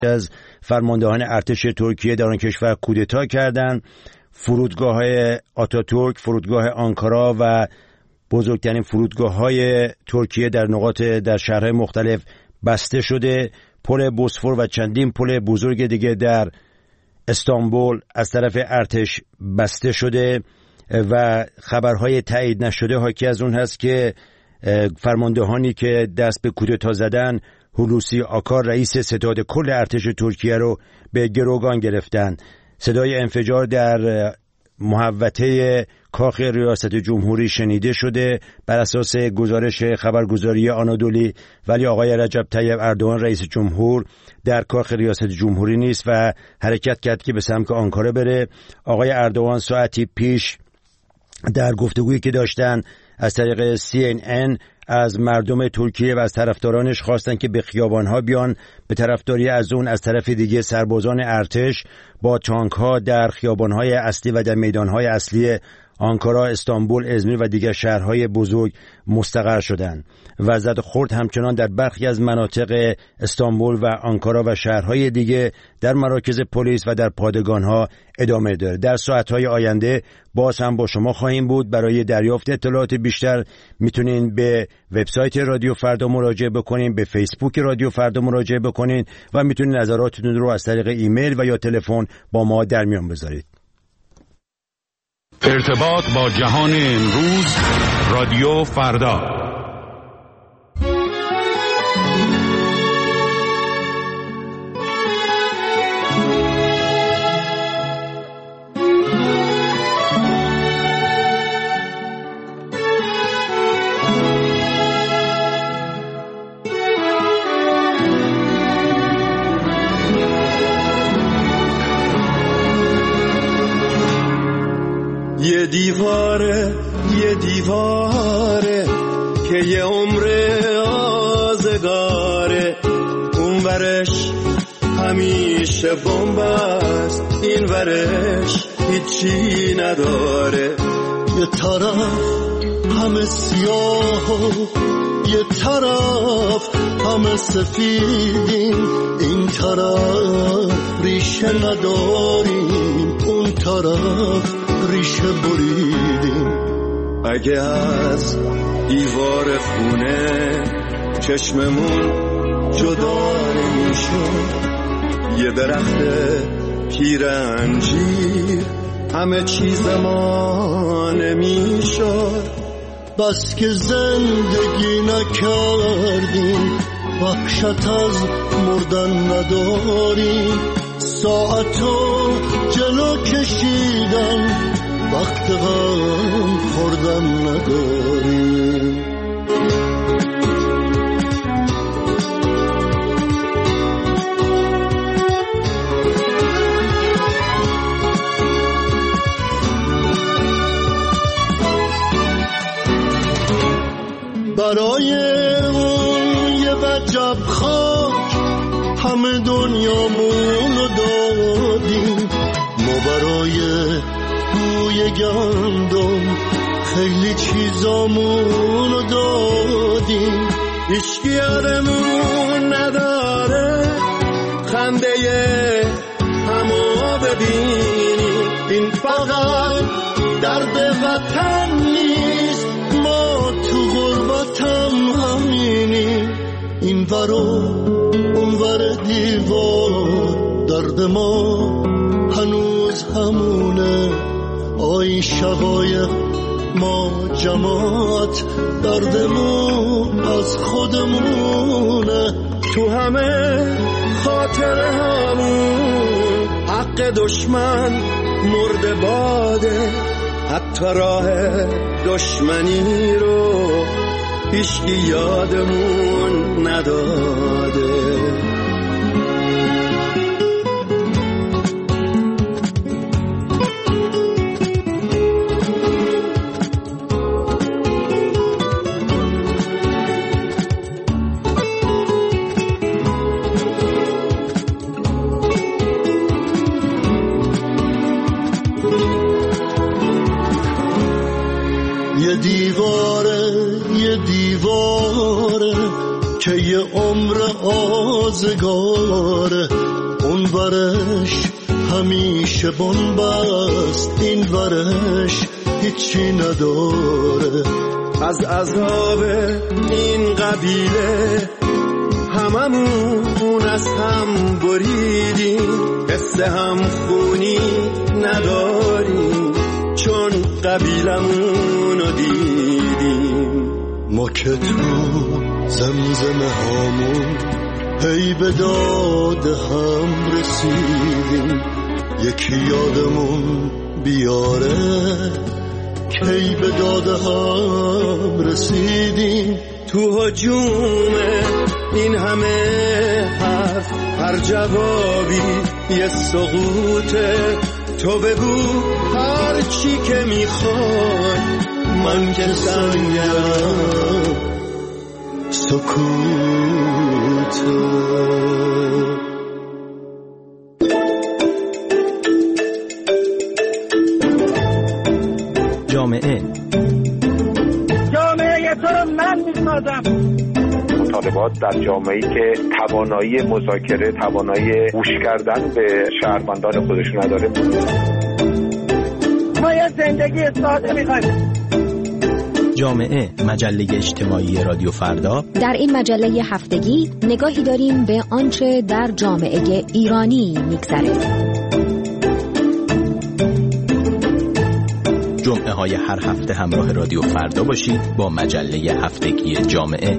از فرماندهان ارتش ترکیه در آن کشور کودتا کردند. فرودگاه‌های آتاتورک، فرودگاه آنکارا و بزرگترین فرودگاه‌های ترکیه در شهرهای مختلف بسته شده. پل بوسفور و چندین پل بزرگ دیگه در استانبول از طرف ارتش بسته شده و خبرهای تایید نشده حاکی از اون هست که فرماندهانی که دست به کودتا زدن، هولوسی آکار رئیس ستاد کل ارتش ترکیه رو به گروگان گرفتن. صدای انفجار در محوطه کاخ ریاست جمهوری شنیده شده بر اساس گزارش خبرگزاری آنادولی، ولی آقای رجب طیب اردوغان رئیس جمهور در کاخ ریاست جمهوری نیست و حرکت کرد که به سمت آنکاره بره. آقای اردوغان ساعتی پیش در گفتگویی که داشتن از طریق CNN از مردم ترکیه و از طرفدارانش خواستن که به خیابان‌ها بیان. به طرفداری از اون از طرف دیگه سربازان ارتش با تانک‌ها در خیابان‌های اصلی و در میدان‌های اصلی آنکارا، استانبول، ازمیر و دیگر شهرهای بزرگ مستقر شدند. وضع خرد همچنان در برخی از مناطق استانبول و آنکارا و شهرهای دیگه در مراکز پلیس و در پادگان‌ها ادامه داره. در ساعت‌های آینده باز هم با شما خواهیم بود. برای دریافت اطلاعات بیشتر میتونین به وبسایت رادیو فردا مراجعه بکنین، به فیسبوک رادیو فردا مراجعه بکنین و میتونین نظراتتون رو از طریق ایمیل و یا تلفن با ما در میان بذارید. ارتباط با جهان امروز، رادیو فردا. یه دیواره که یه عمر آزگاره، اون ورش همیشه بمب است، این ورش هیچی نداره. یه طرف همه سیاه و یه طرف همه سفیدیم، این طرف ریشه نداریم، اون طرف ریشه بریدیم. اگه از دیوار خونه چشممون جدا نمیشد، یه درخت پیر انجیر همه چیز ما نمیشد. بس که زندگی نکردیم، وحشت از مردن نداریم، ساعتو جلو کشیدن وقت غم خوردن نداریم. برای اون یه وجب خاک همه دنیامونو دادیم، ما برای بوی گندم خیلی چیزامونو دادیم. هیچکی یادمون نداره خنده همو ببینیم، این فقط درد وطن نیست، ما تو غربتم همینیم. این ور و اون ور دیوار درد ما هنوز همونه، آی شقایق ما جماعت دردمون از خودمونه. تو همه خاطره همون حق دشمن مرده باده، حتی راه دشمنی رو هیچکی یادمون نداده. یه دیواره که یه عمر اون ورش همیشه بنبست، این ورش هیچی نداره. از عذاب این قبیله هممون از هم بریدیم، قصه هم خونی نداریم چون قبیلمون رو دیدیم. ما که تو زمزمه هامون هی به داد هم رسیدیم، یکی یادمون بیاره کی به داد هم رسیدیم. تو هجوم این همه حرف هر جوابی یه سقوطه. تو بگو هر چی که میخوای، من که سنگم سکوته. جامعه تو رو من میسازم. مطالبات در جامعه‌ای که توانایی مذاکره، توانایی گوش کردن به شهروندان خودشون نداره. ما یه زندگی ساده می‌خوایم. جامعه، مجله اجتماعی رادیو فردا. در این مجله هفتگی نگاهی داریم به آنچه در جامعه ایرانی می‌گذره. جمعه های هر هفته همراه رادیو فردا باشید با مجله هفتگی جامعه.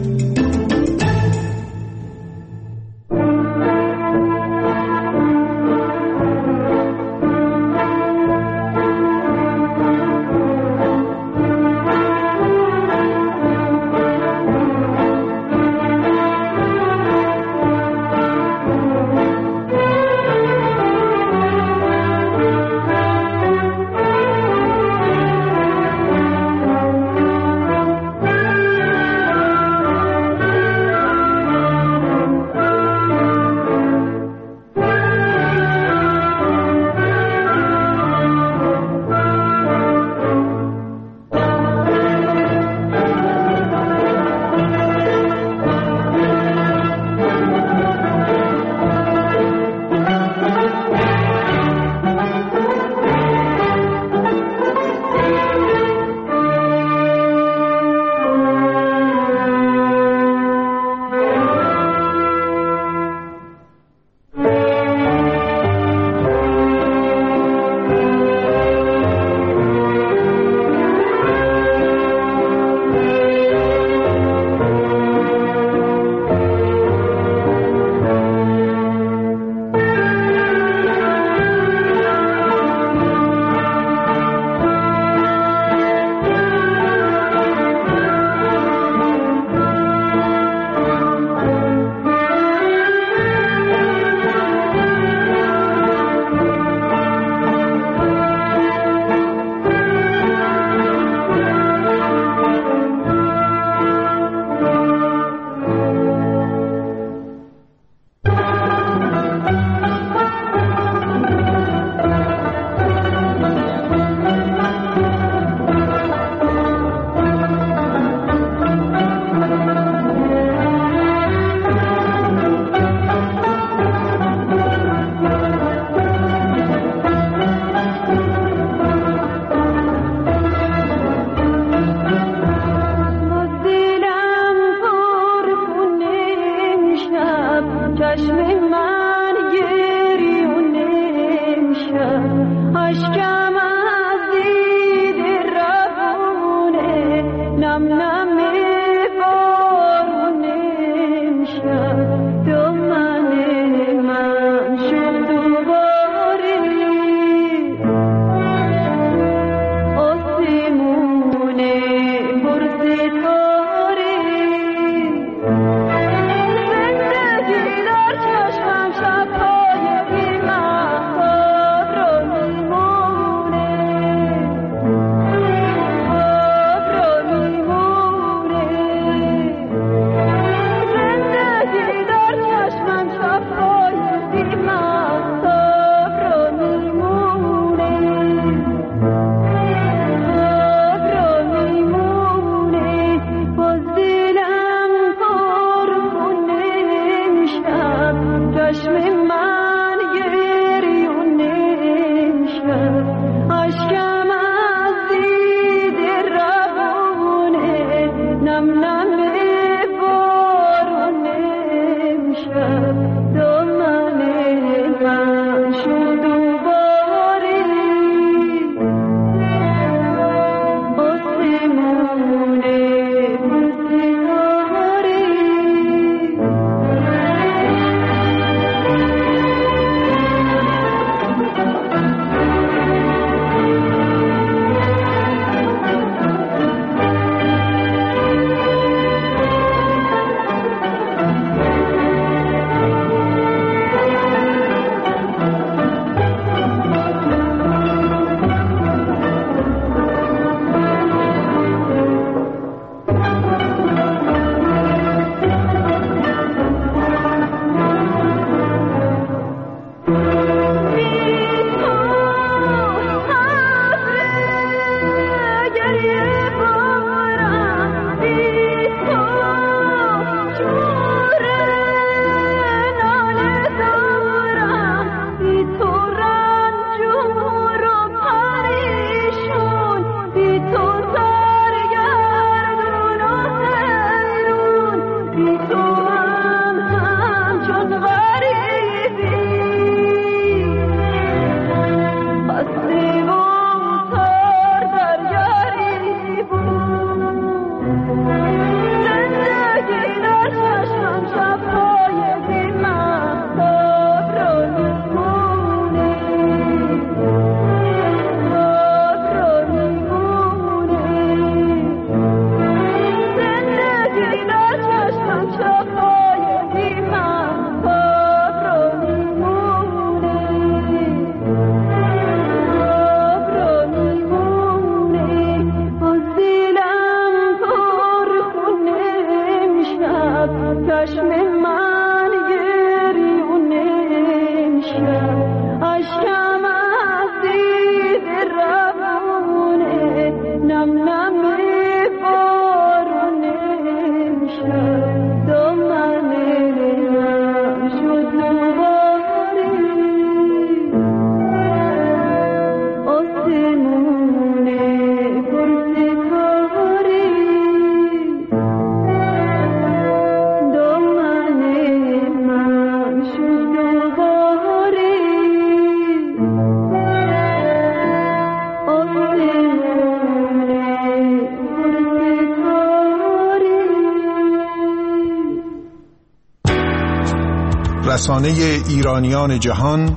رسانه ایرانیان جهان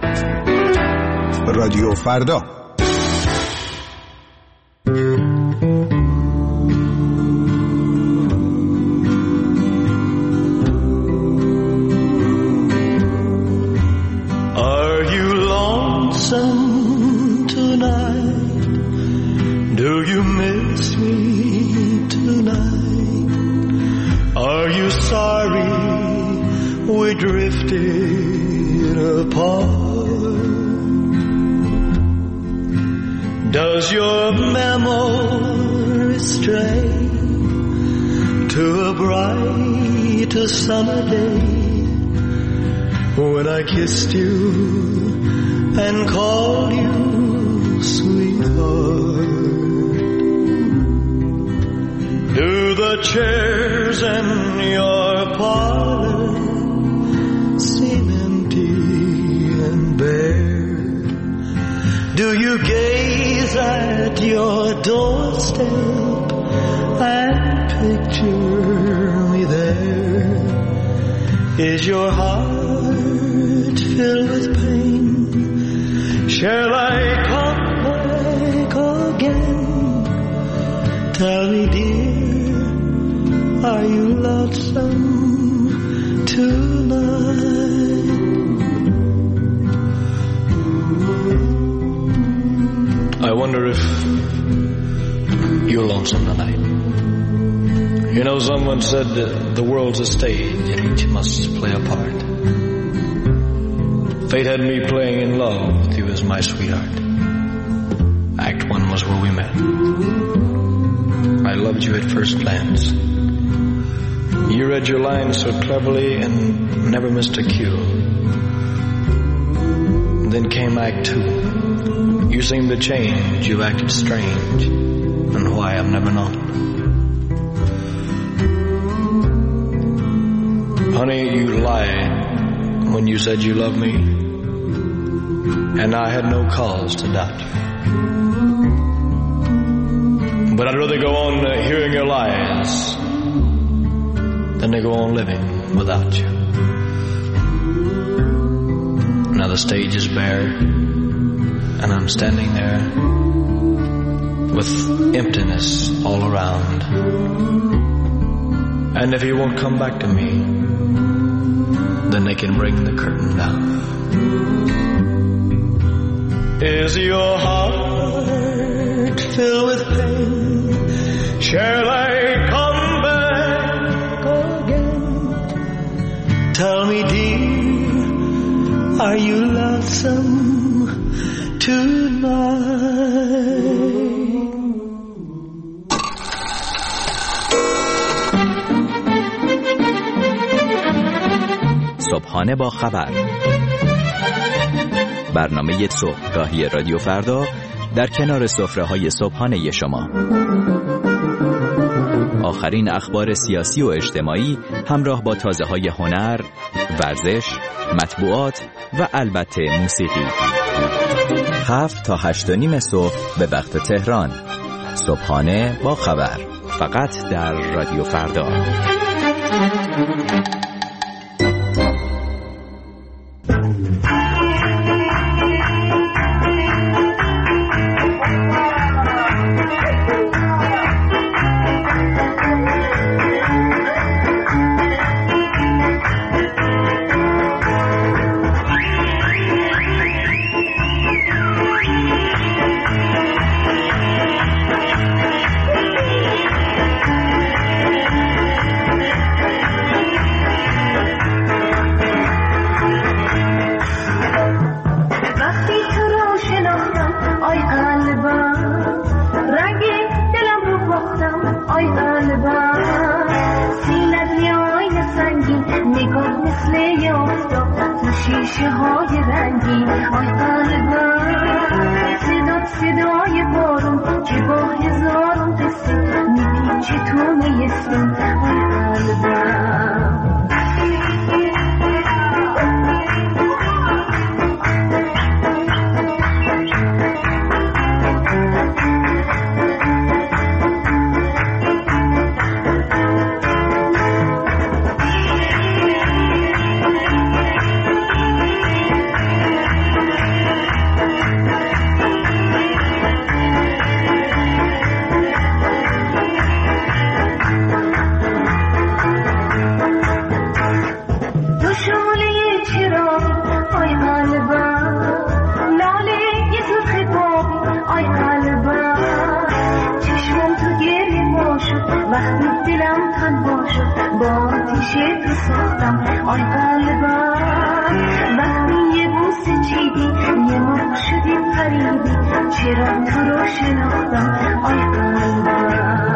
رادیو فردا. Are you lonesome tonight? Do you miss me tonight? Are you sorry we drifted apart? Does your memory stray to a bright summer day when I kissed you and called you sweetheart? Do the chairs in your parlor seem empty and bare? Do you gaze at your doorstep and picture me there? Is your heart filled with pain? Shall I come back again? Tell me, dear, are you lonesome tonight? I wonder if you're lonesome tonight. You know, someone said that the world's a stage and each must play a part. Fate had me playing in love with you as my sweetheart. Act 1 was where we met. I loved you at first glance. You read your lines so cleverly and never missed a cue. Then came Act 2. You seemed to change, you acted strange, and why I've never known. Honey, you lied when you said you loved me, and I had no cause to doubt you. But I'd rather go on hearing your lies than to go on living without you. Now the stage is bare, and I'm standing there with emptiness all around. And if you won't come back to me, then they can bring the curtain down. Is your heart filled with pain? Shall I come back again? Tell me, dear, are you lonesome tonight? صبحانه با خبر، برنامه صبحگاهی رادیو فردا در کنار سفره‌های صبحانه شما. آخرین اخبار سیاسی و اجتماعی همراه با تازه‌های هنر، ورزش، مطبوعات و البته موسیقی. 7 تا 8:30 صبح به وقت تهران. صبحانه با خبر، فقط در رادیو فردا. شیشه های رنگین آی قلبم صدای بارون که با هزارون قصه میپیچه تو نیستون آی قلبم آی قلبم وقتی یه بوسه چیدی یه موقع شدی پریدی چرا تو رو شناختم آی قلبم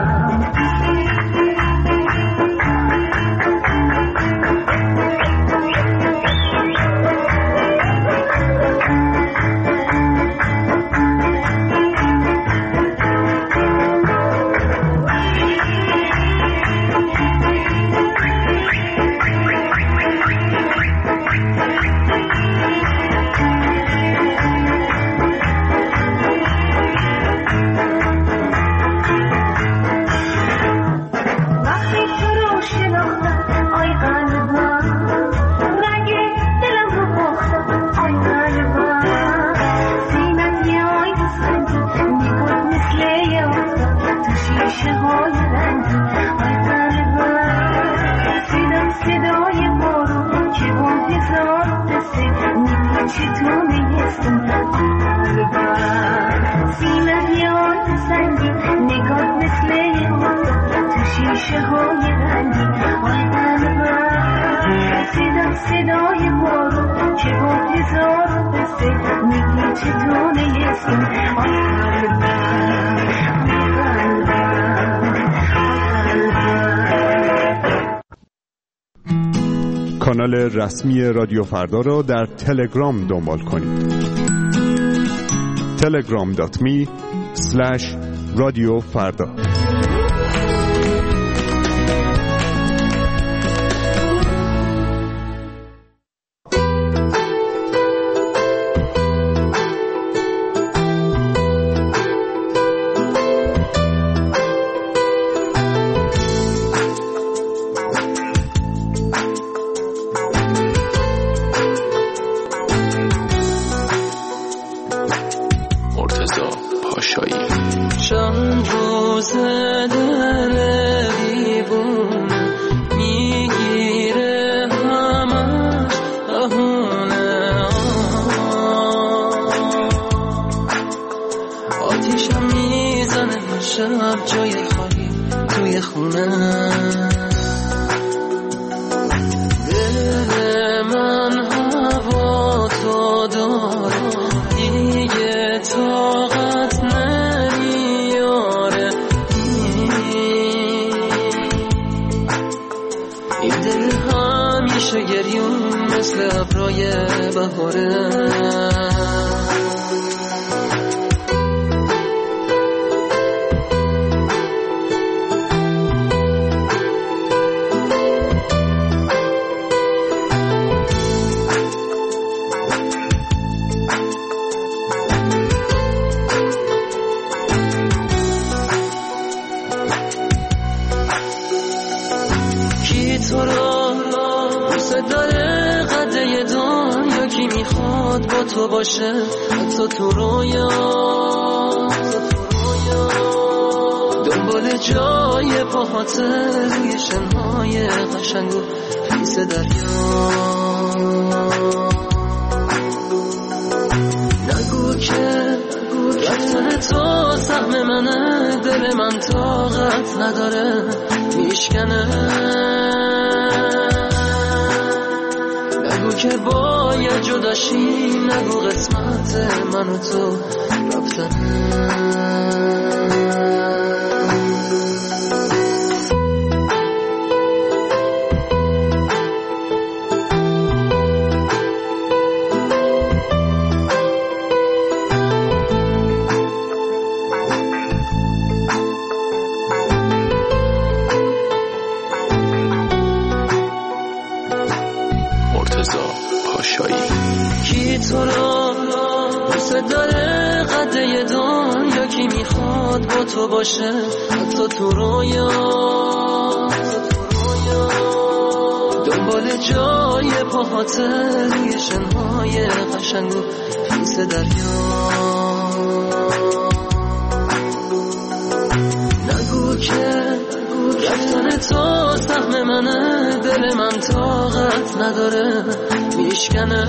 کانال رسمی رادیو فردا را در تلگرام دنبال کنید. telegram.me/رادیوفردا. دنبال جای پاهات روی شنهای قشنگ و خیس دریا. نگو که رفتن تو سهم منه، دل من طاقت نداره میشکنه. نگو که باید جداشی، نگو قسمت من و تو رفتنه. تو رو دوست داره قده دنیا کی میخواد با تو باشه حتی تو رویا دنبال جای پاهاته روی شنهای قشنگ و خیس دریا نگو که رفتن تو سهم منه دل من طاقت نداره میشکنه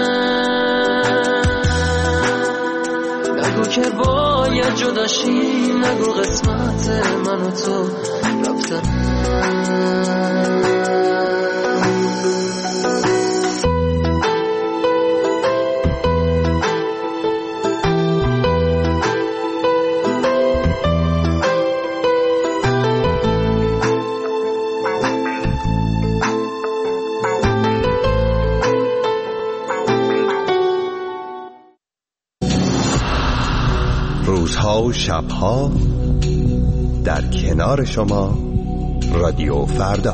نگو که باید جداشی نگو قسمت من و تو رفتن روزها و شبها در کنار شما رادیو فردا.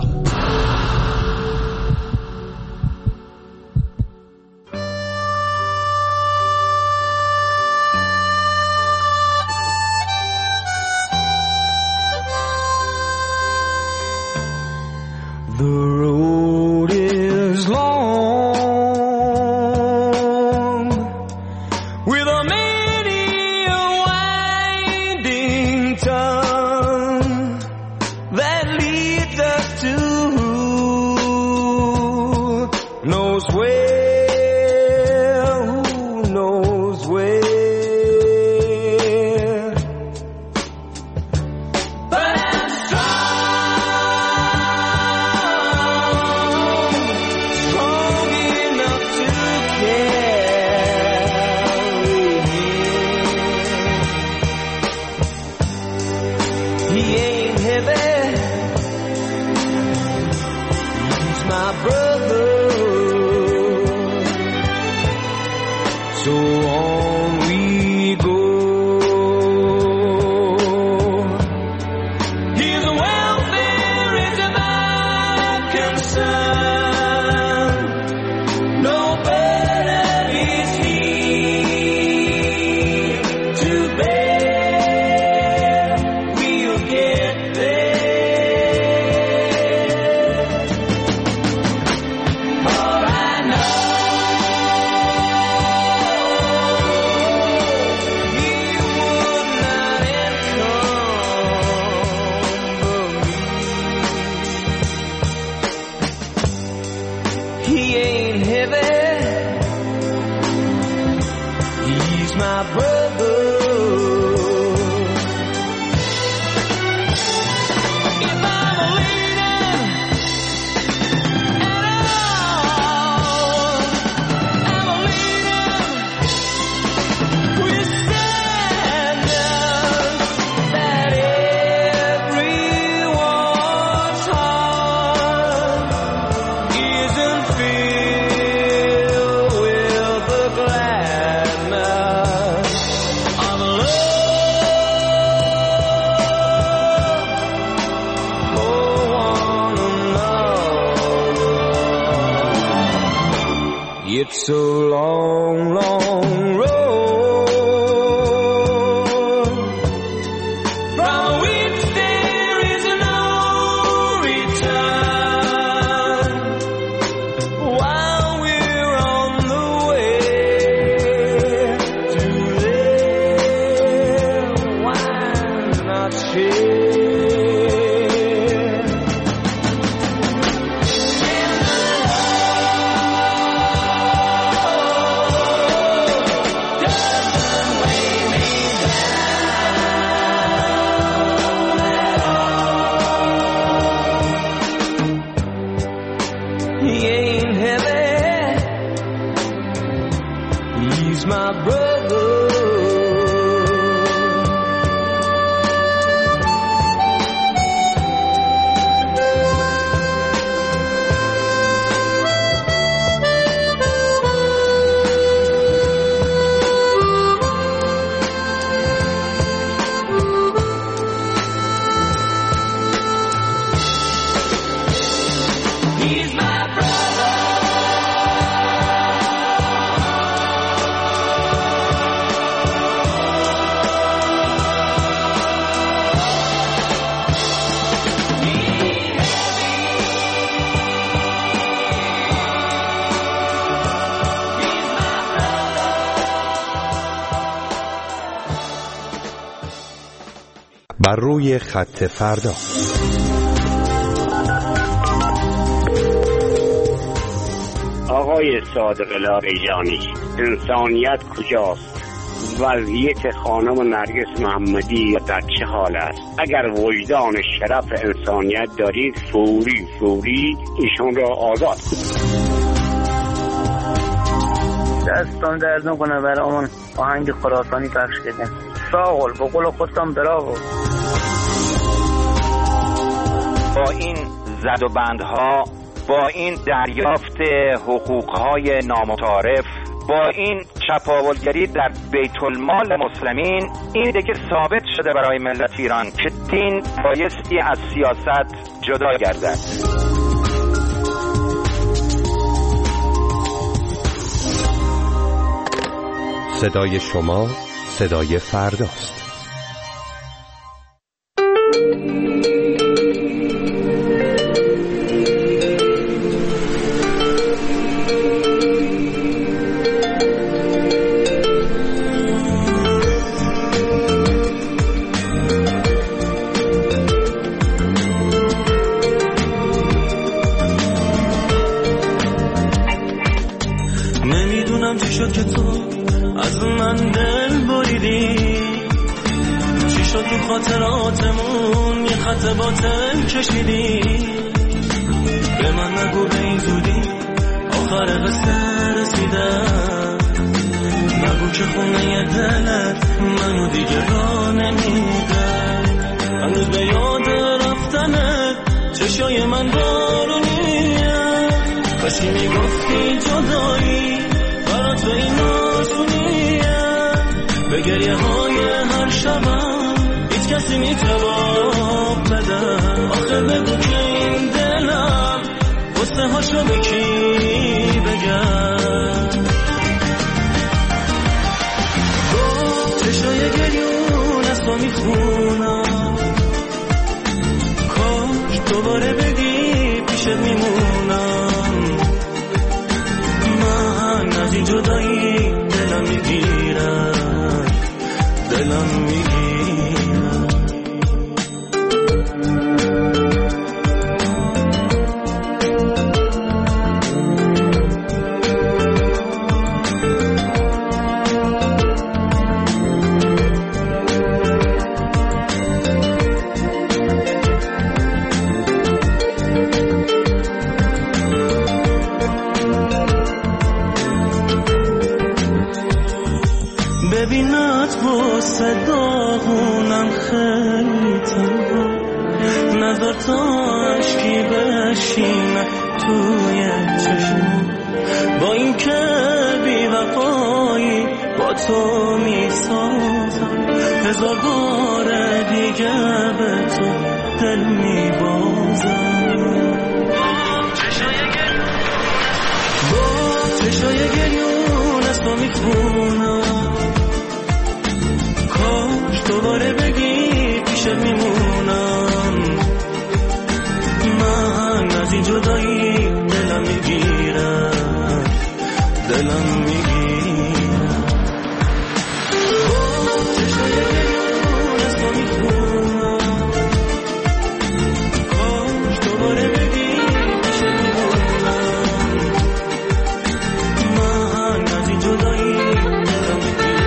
It's a long, long road from which there is no return. While we're on the way to there, why not share? بر روی خط فردا. آقای صادق لاریجانی، انسانیت کجاست؟ وضعیت خانم نرگس محمدی در چه حال است؟ اگر وجدان شرف انسانیت دارید فوری ایشون را آزاد کنید. دستان درد نکنه برامون آهنگ خراسانی پخش بدین. ساغل به قول خودتان براو. با این زد و بندها، با این دریافت حقوقهای نامتعارف، با این چپاولگری در بیت المال مسلمین، این دیگه ثابت شده برای ملت ایران که دین بایستی از سیاست جدا گردد. صدای شما صدای فرداست. نمیدونم چی شد که تو از من دل بریدی، چی شد تو خاطراتمون یه خط باطل کشیدی. به من نگو به این زودی آخر قصه رسیده، نگو که خونه دلت منو دیگه را نمیده. هنوز به یاد رفتنت چشای من بارونیه، کاشی میگفتی جدایی برات به این آسونیه. به گریه های هر شبم هیچ کسی میتواب بده. آخه بگو که این دلم قصه هاشو به کی بگم. چشای گریون از تو میخونم، کاش دوباره بگی پیشت میمونم. من از این جدایی دلم میگیرم، دلم میگیرم. ببینت با صداغونم خیلی تنها، نظر تا عشقی بشینه توی چشم. با این که بی وفایی با تو میسازم، هزار بار دیگه به تو دل میبازم. با چشای گریون از تو میخونم، کاش دوباره بگی پیشت میمونم. من از این جدایی دلم میگیرم، دلم میگیرم. چشای گریون از تو میخونم، کاش دوباره بگی پیشت میمونم. من از این جدایی دلم میگیرم.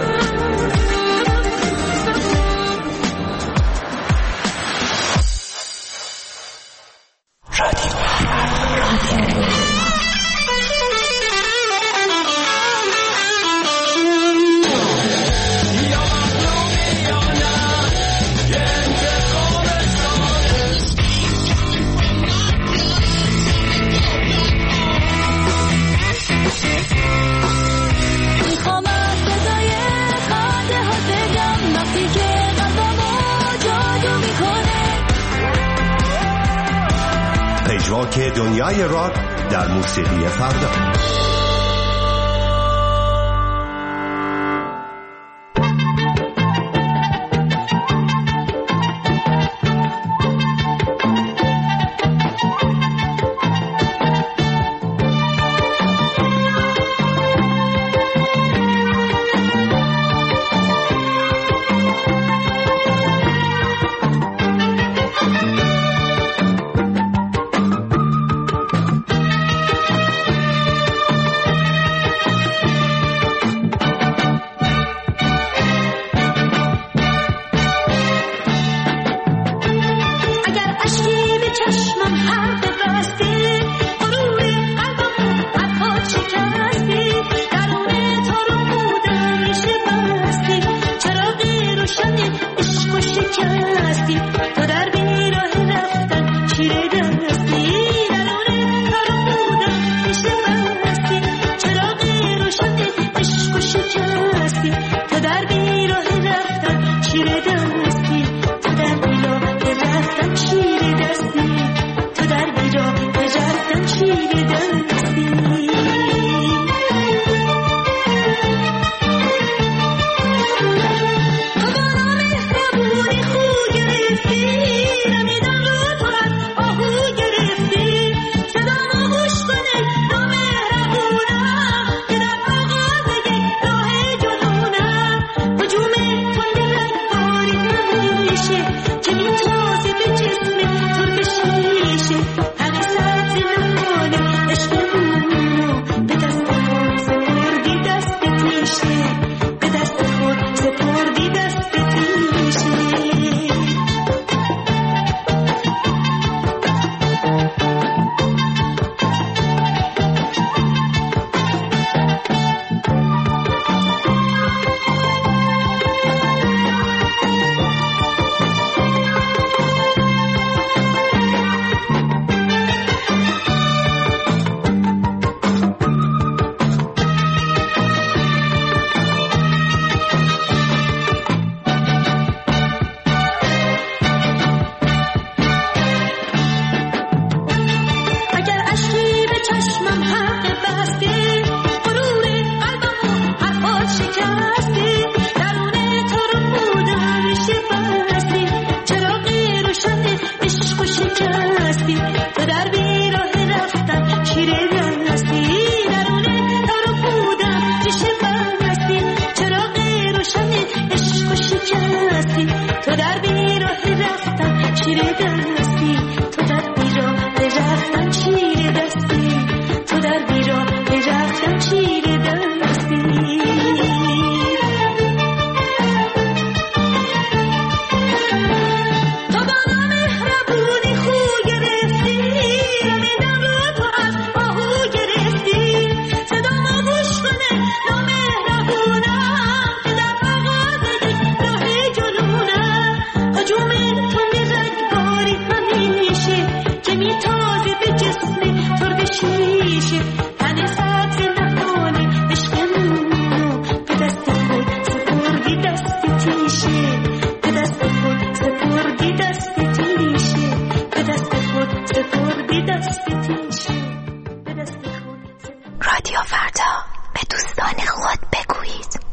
که دنیای راک در موسیقی فردا. رفتم چیره دستی تو در بیراه رفتم چیره دستی رادیو فردا، به دوستان خود بگویید.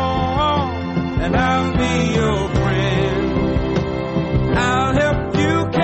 I'll be your friend. I'll help you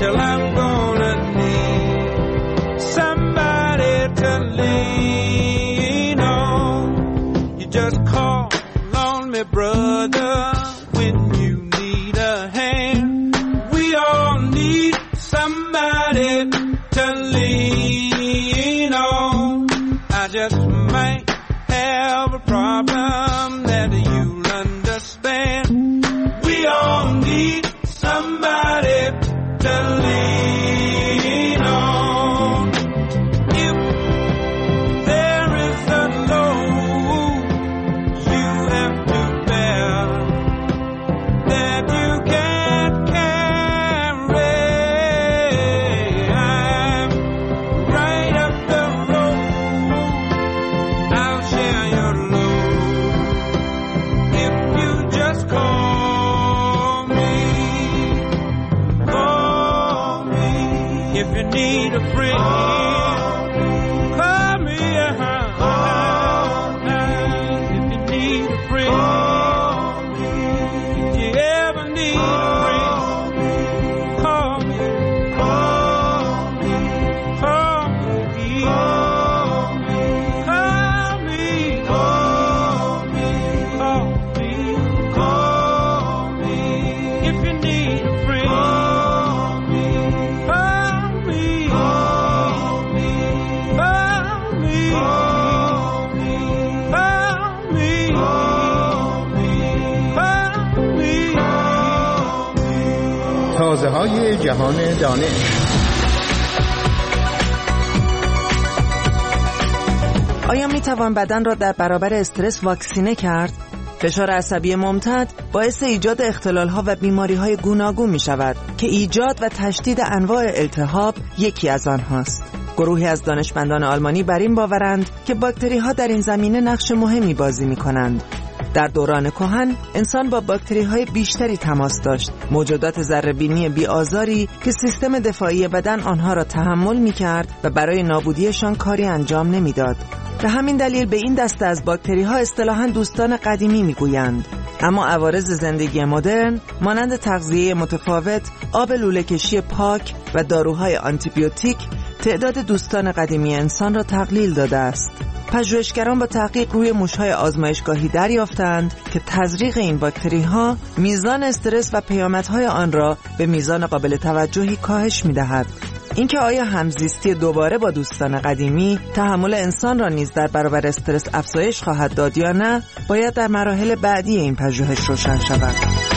till I'm gonna need somebody to lean on. You just call on me, brother, when you need a hand. We all need somebody to lean on. I just might have a problem that you'll understand. We all need somebody to lean on. If there is a load you have to bear that you can't carry, I'm right up the road. I'll share your load if you just call me. If you need a friend, call me. If you need a friend, if you ever need a friend, call me. Call me. Call me. Call me. Call me. Call me. Call me. If you need a friend. تازه‌های جهان دانش. آیا میتوان بدن را در برابر استرس واکسینه کرد؟ فشار عصبی ممتد باعث ایجاد اختلال‌ها و بیماری‌های گوناگون می‌شود که ایجاد و تشدید انواع التهاب یکی از آنهاست. گروهی از دانشمندان آلمانی بر این باورند که باکتری‌ها در این زمینه نقش مهمی بازی می‌کنند. در دوران کهن انسان با باکتری‌های بیشتری تماس داشت، موجودات ذره‌بینی بی‌آزاری که سیستم دفاعی بدن آنها را تحمل می‌کرد و برای نابودیشان کاری انجام نمی‌داد. به همین دلیل به این دسته از باکتری‌ها اصطلاحاً دوستان قدیمی می‌گویند. اما عوارض زندگی مدرن مانند تغذیه متفاوت، آب لوله‌کشی پاک و داروهای آنتیبیوتیک تعداد دوستان قدیمی انسان را تقلیل داده است. پژوهشگران با تحقیق روی موش‌های آزمایشگاهی دریافتند که تزریق این باکتری‌ها میزان استرس و پیامدهای آن را به میزان قابل توجهی کاهش می‌دهد. اینکه آیا همزیستی دوباره با دوستان قدیمی تحمل انسان را نیز در برابر استرس افزایش خواهد داد یا نه، باید در مراحل بعدی این پژوهش روشن شود.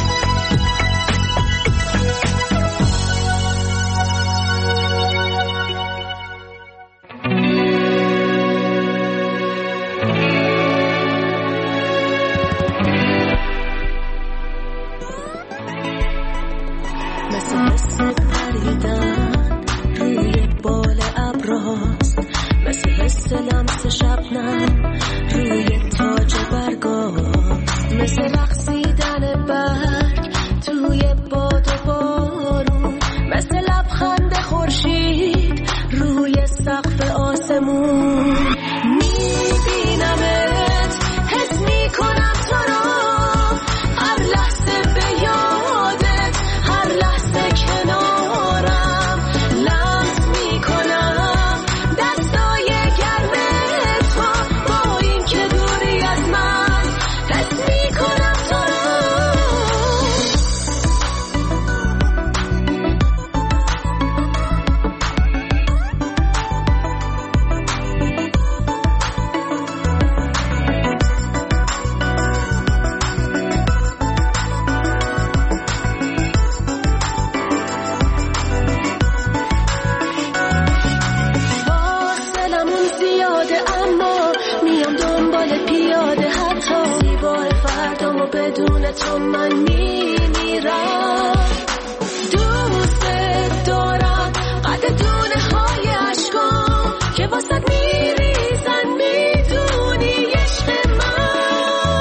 بدون تو من میمیرم. دوست دارم قد دونه های عشقام که واسه میریزن، میدونی عشق من.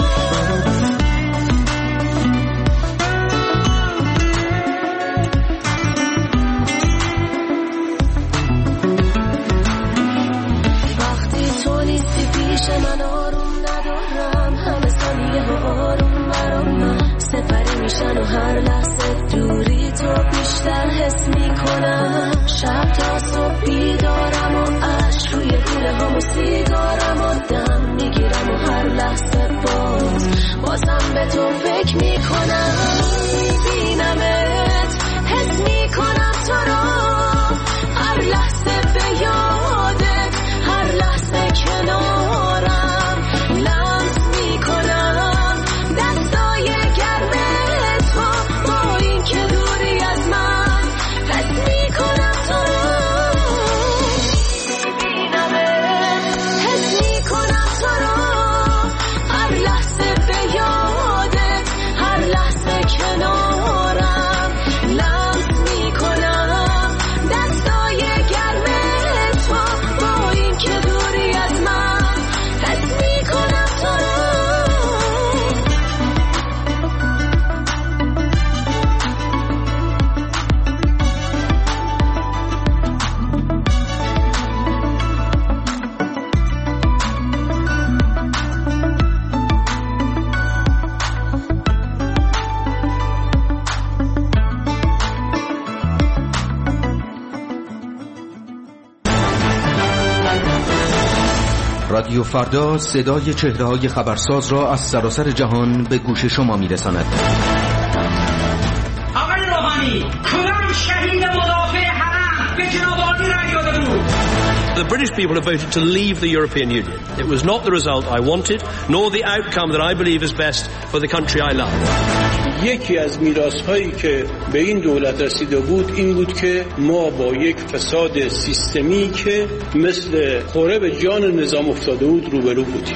وقتی تو نیستی پیش من آروم ندارم، همه ثانیه ها آروم برام سپری میشن و هر لحظه دوری تو بیشتر بیشتر حس میکنم. شب تا صبح بیدارم و عشق روی گوله هم و سیگارم و دم میگیرم و هر لحظه بازم به تو فکر میکنم. میبینمت حس میکنم تو رو هر لحظه به یادت، هر لحظه کنارم لمس میکنم دستای گرم تو با این که دوری از من. حس میکنم تو رو میبینمت، حس میکنم تو رو هر لحظه به یادت، هر لحظه کنارم لمس میکنم دستای گرم تو با این که دوری از من. حس میکنم تو رو. رادیو فردا صدای چهره‌های خبرساز را از سراسر جهان به گوش شما می‌رساند. آقای روحانی، کدام شهید مدافع حرم به جناب عالی رأی داده بود؟ The British people have voted to leave the European Union. It was not the result I wanted, nor the outcome that I believe is best for the country I love. یکی از میراث‌هایی که به این دولت رسیده بود این بود که ما با یک فساد سیستمی که مثل خوره به جان نظام افتاده بود روبرو بودیم.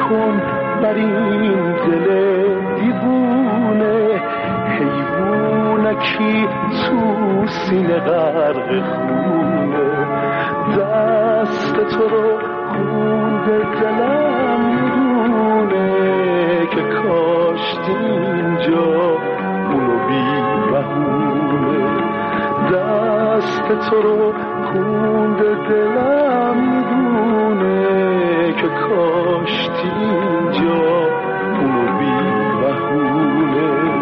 کن بر این دل دیوونه، حیوونکی تو سینه غرق خونه. دست تو رو خونده دلم میدونه که کاشتی اینجا اونو بی بهونه. دست تو رو خونده دلم میدونه که کاشتی اینجا اونو بی بهونه.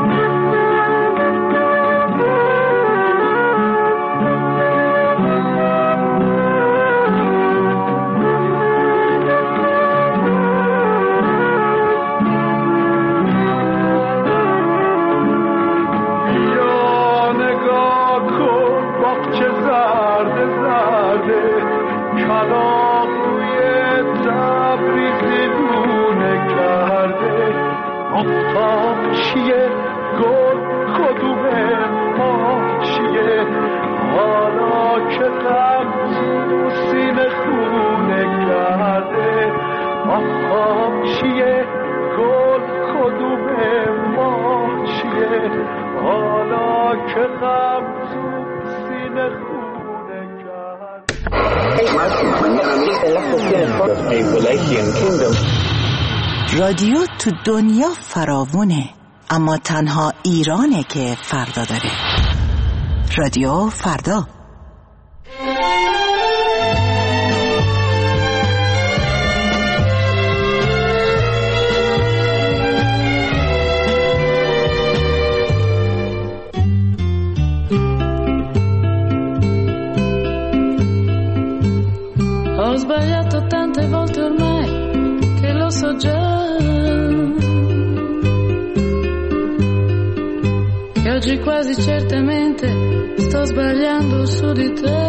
رادیو تو دنیا فراوونه، اما تنها ایرانه که فردا داره. رادیو فردا. Ho sbagliato tante volte ormai che lo so già, che oggi quasi certamente sto sbagliando su di te.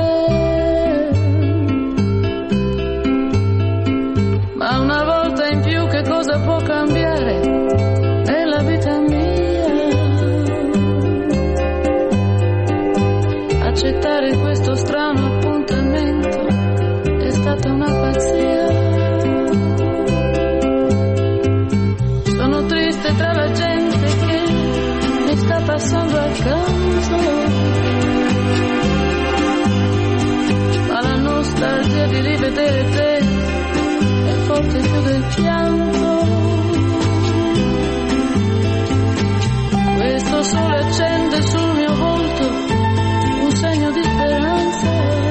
Ma una volta in più che cosa può cambiare nella vita mia? Accettare questo strano appuntamento è stata una pazzia. Sono triste tra la gente che mi sta passando accanto, ma la nostalgia di rivedere te è forte più del pianto. Questo sole accende sul mio volto un segno di speranza.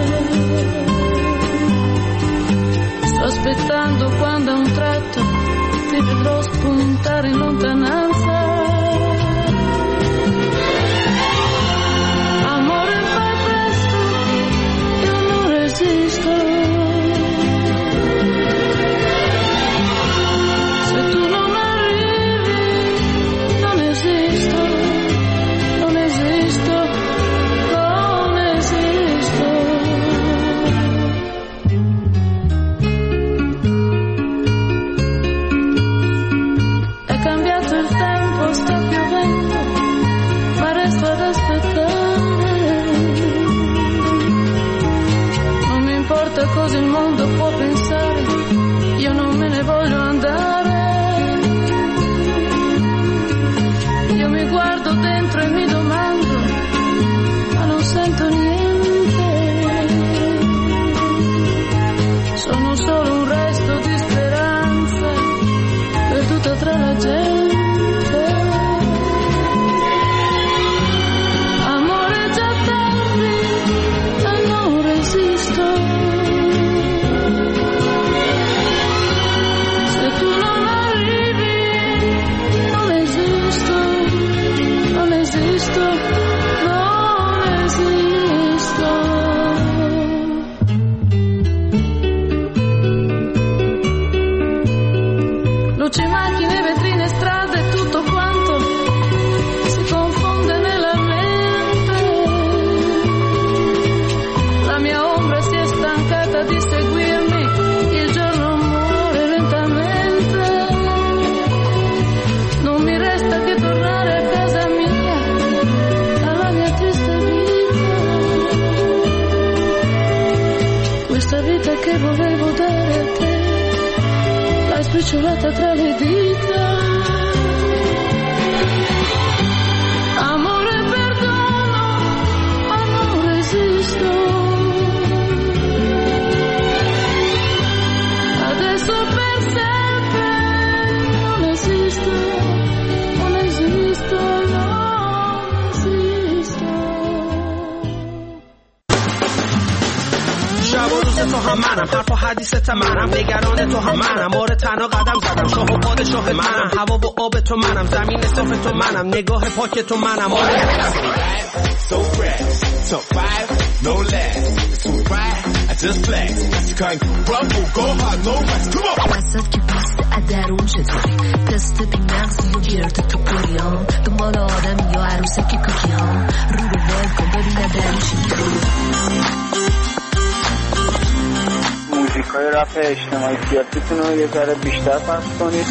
Sto aspettando quando a un tratto ti vedrò spuntare in lontananza. Amore, fai presto, io non resisto. Se tu non arrivi, non esisto, non esisto, non esisto. È cambiato il tempo, sta piovendo, ma resto ad aspettare. Non mi importa cosa il mondo può pensare, io non me ne voglio andare. Io mi guardo dentro e mi domando, ma non sento niente. Sono solo un resto di speranza perduta tra la gente. Amore, già tardi, ma non resisto. Se tu non arrivi, non esisto, non esisto, non esisto. Luci, macchine, vetrine, strade, tutto quanto si confonde nella mente. La mia ombra si è stancata di seguirmi, il giorno muore lentamente. Non mi resta che tornare a casa mia, alla mia triste vita. Questa vita che volevo dare a te, l'hai spicciolata tra le dita. Amore perdono, amore esisto. Adesso per sempre non esisto, non esisto, non esisto. شب و روز تو هم منم، حرف و حدیثت منم، نگران تو هم منم، آره تنها قدم زدم، شاه و پادشاه منم، هوا و آب تو منم، زمین صاف تو منم، نگاه پاک تو منم، آره So fresh, top 5, no less. It's all right, I just flex. You can't rumble, go hard, no rest. Come on. وسط که پست درون چطوری تست بی مغزی و گرد تو پریام دنبال آدم یا عروسه که کوکی ها رو رو ول کن ببینم درش میخوری. موزیکای رپ اجتماعی سیاسیتون رو یه ذره بیشتر پخش کنید.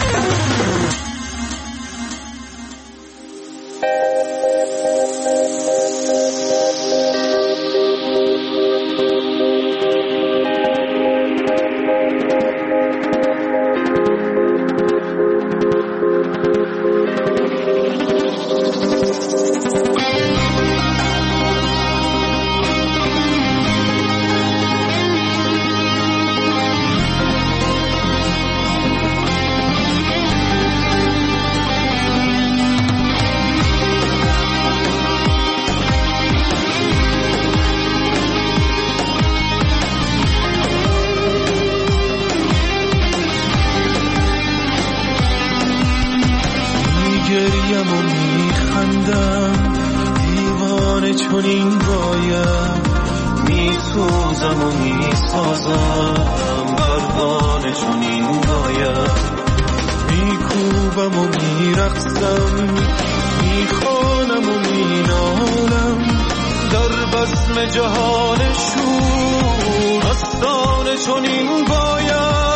گریم و میخندم دیوانه چنین باید میسوزم و میسازم پروانه چنین باید میکوبم و میرقصم میخوانم و مینالم در بزم جهان شور آستانه چنین باید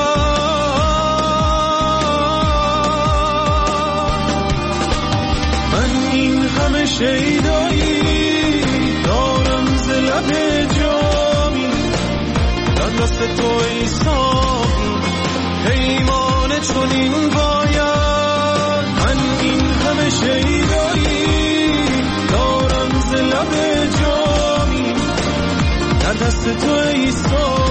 همه شیدایی دارم ز لب جامی در دست تو ای ساقی پیمانه چنین باید من این همه شیدایی دارم ز لب جامی در دست تو ای ساقی